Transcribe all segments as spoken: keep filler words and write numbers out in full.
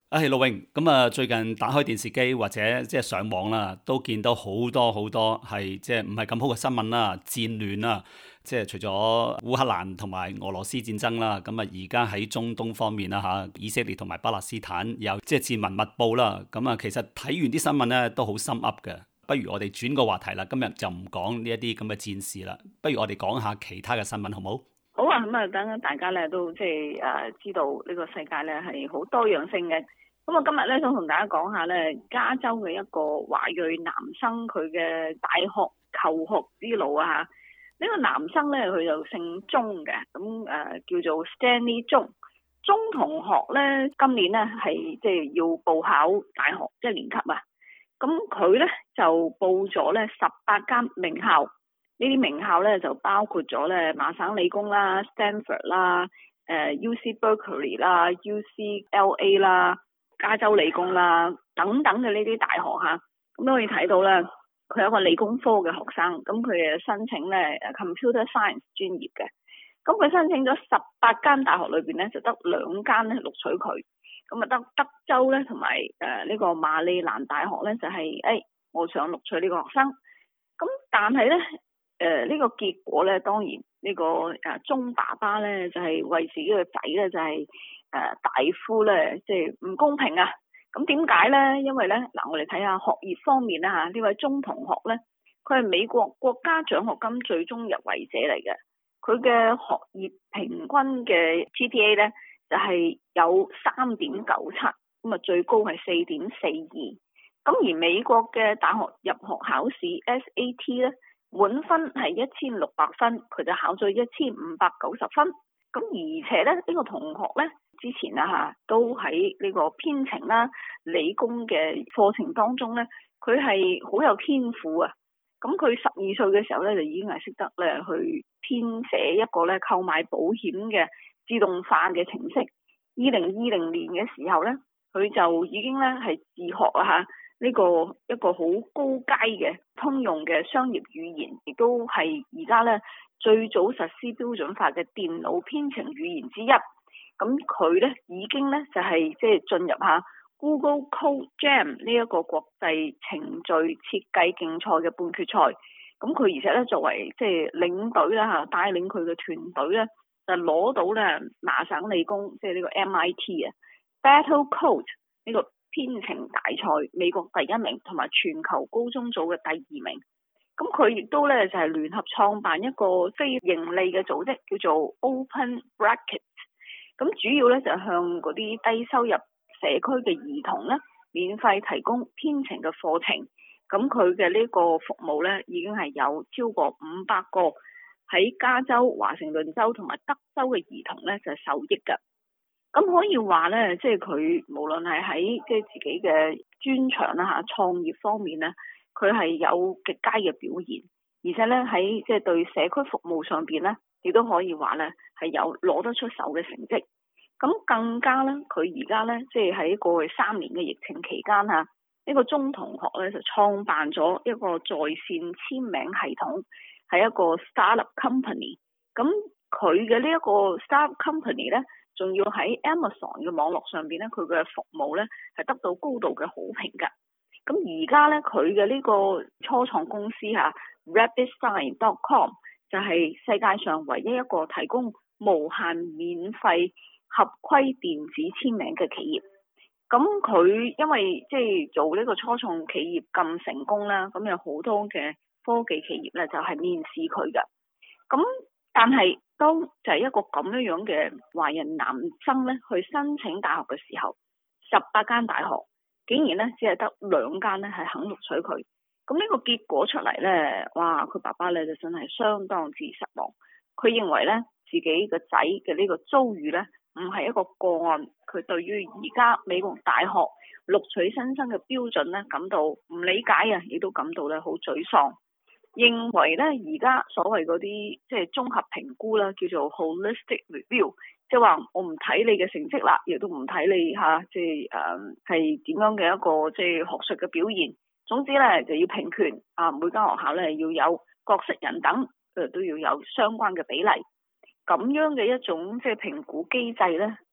唉，陸永，咁啊，最近打開電視機或者即係上網啦，都見到好多好多係即係唔係咁好嘅新聞啦、戰亂啦，即係除咗烏克蘭同埋俄羅斯戰爭啦，咁啊而家喺中東方面啦嚇，以色列同埋巴勒斯坦有即係戰雲密布啦，咁啊其實睇完啲新聞咧都好心噏嘅。不如我哋轉個話題啦，今日就唔講呢一啲咁嘅戰事啦，不如我哋講下其他嘅新聞好唔好？ 好啊，咁啊，等大家咧都即係誒知道呢個世界咧係好多樣性嘅。咁我今日咧想同大家講下咧加州嘅一個華裔男生佢嘅大學求學之路啊嚇。呢、這個男生咧佢就姓鐘嘅，咁誒、呃、叫做 Stanley 鐘。鐘同學咧今年咧係即係要報考大學一年級啊。咁佢咧就報咗咧十八間名校。呢啲名校咧就包括咗咧麻省理工啦、Stanford 啦、誒 U C Berkeley 啦、U C L A 啦、加州理工啦等等嘅呢啲大學嚇，咁都可以睇到咧，佢係一個理工科嘅學生，咁佢誒申請咧誒 Computer Science 專業嘅，咁佢申請咗十八間大學裏邊咧，就得兩間咧錄取佢，咁啊得德州咧同埋誒呢個馬里蘭大學咧就係、是、誒、哎、我想錄取呢個學生，咁但係咧。誒呢、呃這個結果咧，當然呢、這個誒鐘爸爸咧就係、是、為自己嘅仔咧就係、是、誒、呃、大呼咧，即係唔公平啊！咁點解咧？因為咧嗱，我哋睇下學業方面啦嚇，呢位鐘同學咧，佢係美國國家獎學金最終入圍者嚟嘅，佢嘅學業平均嘅 G P A 咧就係、是、有三點九七，咁啊最高係四點四二，咁而美國嘅大學入學考試 S A T 咧。滿分係一千六百分，佢就考咗一千五百九十分。咁而且咧，呢、這個同學咧之前啊嚇都喺呢個編程啦、理工嘅課程當中咧，佢係好有天賦啊。咁佢十二歲嘅時候咧，就已經係識得咧去編寫一個咧購買保險嘅自動化嘅程式。二零二零年嘅時候咧，佢就已經咧係自學啊嚇。呢個一個好高階嘅通用嘅商業語言，亦都係而家咧最早實施標準化嘅電腦編程語言之一。咁佢咧已經咧就係即係進入下 Google Code Jam 呢一個國際程序設計競賽嘅半決賽。咁佢而且咧作為即係領隊啦嚇，帶領佢嘅團隊咧就攞到咧麻省理工即係呢個 M I T 啊 Battle Code 呢個編程大賽美國第一名，同埋全球高中組嘅第二名。咁佢亦都咧就係、是、聯合創辦一個非盈利嘅組織，叫做 Open Brackets。咁主要咧就向嗰啲低收入社區嘅兒童咧，免費提供編程嘅課程。咁佢嘅呢個服務咧，已經係有超過五百個喺加州、華盛頓州同埋德州嘅兒童咧就係、是、受益㗎。咁可以話咧，即係佢無論係喺即係自己嘅專長啦嚇，創業方面咧，佢係有極佳嘅表現，而且咧喺即係對社區服務上邊咧，亦都可以話咧係有攞得出手嘅成績。咁更加咧，佢而家咧即係喺過去三年嘅疫情期間嚇，呢個鐘同學咧就創辦咗一個在線簽名系統，係一個 startup company。咁佢嘅呢一個 startup company 咧，仲要喺 Amazon 嘅網絡上邊咧，佢嘅服務咧係得到高度嘅好評㗎。咁而家咧佢嘅呢個初創公司嚇 RapidSign dot com 就係世界上唯一一個提供無限免費合規電子簽名嘅企業。咁佢因為即係做呢個初創企業咁成功啦，咁有好多嘅科技企業咧就係面試佢㗎。咁但係當就係一個咁樣樣嘅華人男生咧，去申請大學嘅時候，十八間大學竟然咧只係得兩間咧係肯錄取佢。咁呢個結果出嚟咧，哇！佢爸爸咧就真係相當之失望。佢認為咧自己個仔嘅呢個遭遇咧唔係一個個案，佢對於而家美國大學錄取新生嘅標準咧感到唔理解啊，亦都感到咧好沮喪。認為咧而家所謂嗰啲即係綜合評估啦，叫做 holistic review，即係話我唔睇你嘅成績啦，亦都唔睇你嚇，即係誒係點樣嘅一個即係學術嘅表現。總之咧就要平權啊，每間學校咧要有各色人等，誒都要有相關嘅比例。咁樣嘅一種即係評估機制咧，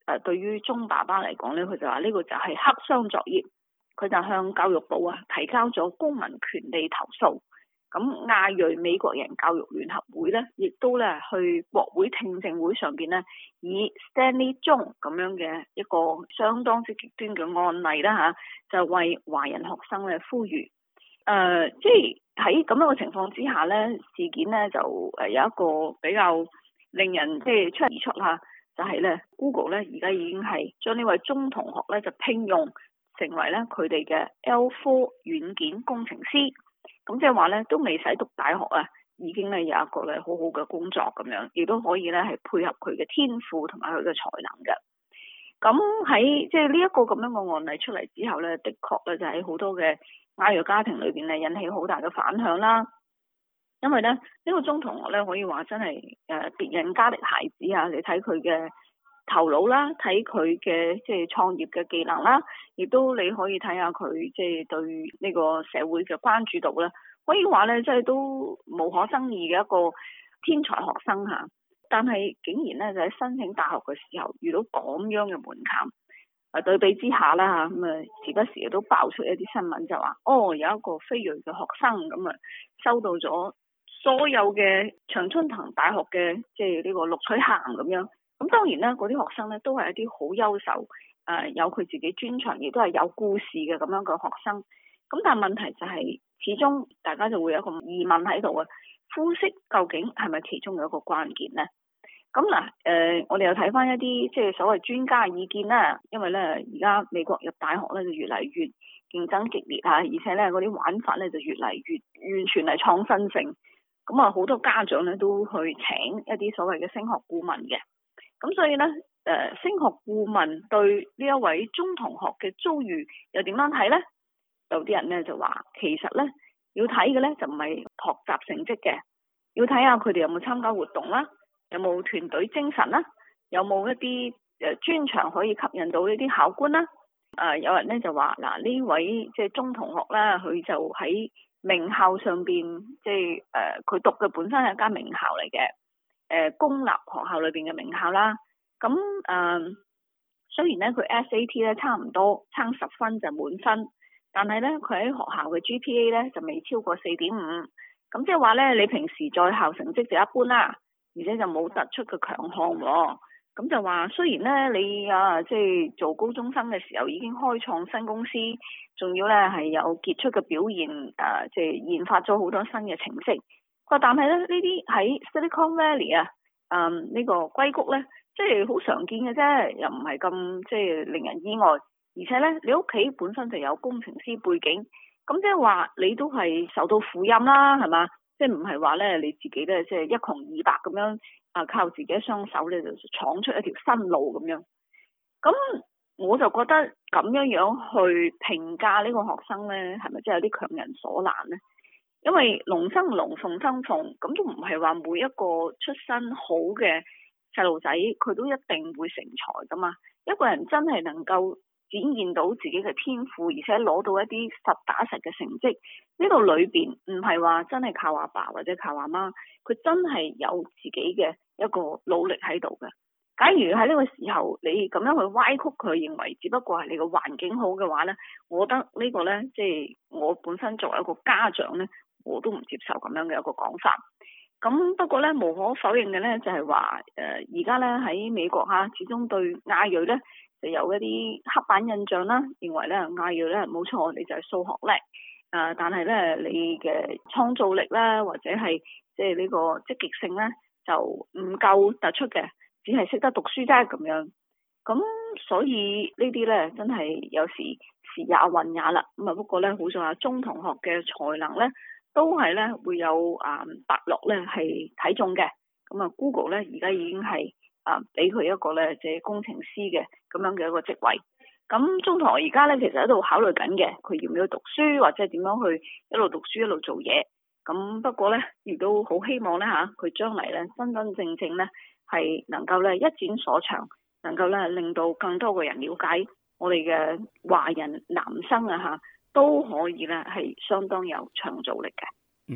誒對於鐘爸爸嚟講咧，佢就話呢個就係黑箱作業，佢就向教育部啊提交咗公民權利投訴。咁亞裔美國人教育聯合會咧，亦都咧去國會聽證會上邊咧，以 Stanley 鐘咁樣嘅一個相當之極端嘅案例啦嚇，就為華人學生咧呼籲，誒、呃，即係喺咁樣嘅情況之下咧，事件咧就誒有一個比較令人即係出而出嚇，就係咧 Google 咧而家已經係將呢位鐘同學咧就聘用成為咧佢哋嘅 L 四軟件工程師。咁即係話咧，都未使讀大學啊，已經咧有一個咧好好嘅工作咁樣，亦都可以咧係配合佢嘅天賦同埋佢嘅才能嘅。咁喺即係呢一個咁樣嘅案例出嚟之後咧，的確咧就喺好多嘅亞裔家庭裏邊咧引起好大嘅反響啦。因為咧呢、這個鐘同學咧可以話真係誒別人家的孩子啊，你睇佢嘅頭腦啦，睇佢嘅即係創業嘅技能啦，亦都你可以睇下佢即係對呢個社會嘅關注度啦。可以話咧，即係都無可爭議嘅一個天才學生嚇。但係竟然咧就喺申請大學嘅時候遇到咁樣嘅門檻。啊對比之下啦嚇，咁啊時不時亦都爆出一啲新聞就話，哦有一個非裔嘅學生咁啊收到咗所有嘅長春藤大學嘅即係呢個錄取函咁樣。咁當然啦，嗰啲學生咧都係一啲好優秀，誒、呃、有佢自己專長，亦都係有故事嘅咁樣嘅學生。咁但係問題就係、是，始終大家就會有一個疑問喺度啊，膚色究竟係咪其中嘅一個關鍵呢？咁嗱，誒、呃、我哋又睇翻一啲即係所謂專家意見啦，因為咧而家美國入大學咧就越嚟越競爭激烈嚇，而且咧嗰啲玩法咧就越嚟越完全係創新性。咁啊好多家長咧都去請一啲所謂嘅升學顧問嘅。咁所以咧，誒、呃、升學顧問對呢一位鐘同學嘅遭遇又點樣睇呢？有啲人咧就話，其實咧要睇嘅咧就唔係學習成績嘅，要睇下佢哋有冇參加活動啦，有冇團隊精神啦，有冇一啲誒專長可以吸引到呢啲考官啦。誒、呃、有人咧就話，嗱呢位即係鐘同學啦，佢就喺名校上邊，即係誒佢讀嘅本身係一間名校嚟嘅。誒公立學校裏邊嘅名校啦，咁誒、呃、雖然咧佢 S A T 咧差唔多差十分就滿分，但係咧佢喺學校嘅 G P A 咧就未超過四點五，咁即係話咧你平時在校成績就一般啦，而且就冇突出嘅強項喎。咁就話雖然咧你啊即係做高中生嘅時候已經開創新公司，仲要咧係有傑出嘅表現，誒、呃、即係研發咗好多新嘅程式。但係咧，呢啲喺 Silicon Valley 啊，嗯，呢個硅谷咧，即係好常見嘅啫，又唔係咁即係令人意外。而且咧，你屋企本身就有工程師背景，咁即係話你都係受到輔蔭啦，係嘛？即係唔係話咧你自己咧即係一窮二白咁樣啊，靠自己一雙手咧就闖出一條新路咁樣。咁我就覺得咁樣樣去評價呢個學生咧，係咪真係有啲強人所難咧？因為龍生龍，鳳生鳳，咁都唔係話每一個出身好嘅細路仔，佢都一定會成才噶嘛。一個人真係能夠展現到自己嘅天賦，而且攞到一啲實打實嘅成績，呢度裏邊唔係話真係靠阿爸或者靠阿媽，佢真係有自己嘅一個努力喺度嘅。假如喺呢個時候你咁樣去歪曲佢，認為只不過係你個環境好嘅話呢，我覺得呢個呢，即係我本身作為一個家長呢，我都唔接受咁樣嘅一個講法。咁不過咧，無可否認嘅咧，就係話誒而家咧喺美國嚇，始終對亞裔咧就有一啲刻板印象啦，認為咧亞裔咧冇錯，你就係數學叻，誒、呃，但係咧你嘅創造力啦，或者係即係呢個積極性咧，就唔夠突出嘅，只係識得讀書啫咁樣。咁所以呢啲咧真係有時時也運也啦。咁啊不過咧，好在阿鐘同學嘅才能咧，都係咧會有啊伯樂咧係睇中嘅，咁啊 Google 咧而家已經係啊俾佢一個咧即係工程師嘅咁樣嘅一個職位。咁鐘同學而家咧其實喺度考慮緊嘅，佢要唔要讀書或者點樣去一路讀書一路做嘢。咁不過咧亦都好希望咧嚇佢將嚟咧真真正正咧係能夠咧一展所長，能夠咧令到更多嘅人了解我哋嘅華人男生啊嚇，都可以咧係相當有創造力嘅。 嗯，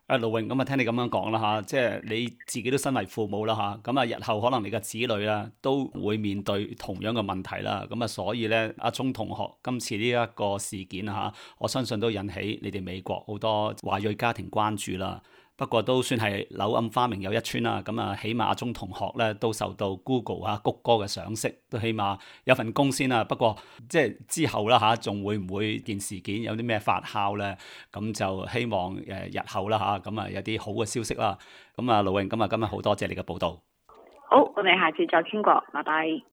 誒盧榮，咁啊聽你咁樣講啦嚇，即係你自己都身為父母啦嚇，咁啊日後可能你嘅子女啦都會面對同樣嘅問題啦，咁啊所以咧阿鐘同學今次呢一個事件嚇，我相信都引起你哋美國好多華裔家庭關注啦。不過都算係柳暗花明又一村啦，咁啊起碼阿鐘同學咧都受到 Google 啊谷歌嘅賞識，都起碼有份工先啦。不過即係之後啦嚇，仲會唔會件事件有啲咩發酵咧？咁就希望誒日後啦嚇，咁啊有啲好嘅消息啦。咁啊盧榮，咁啊今日好多謝你嘅報道。 好，我哋下次再傾過，拜拜。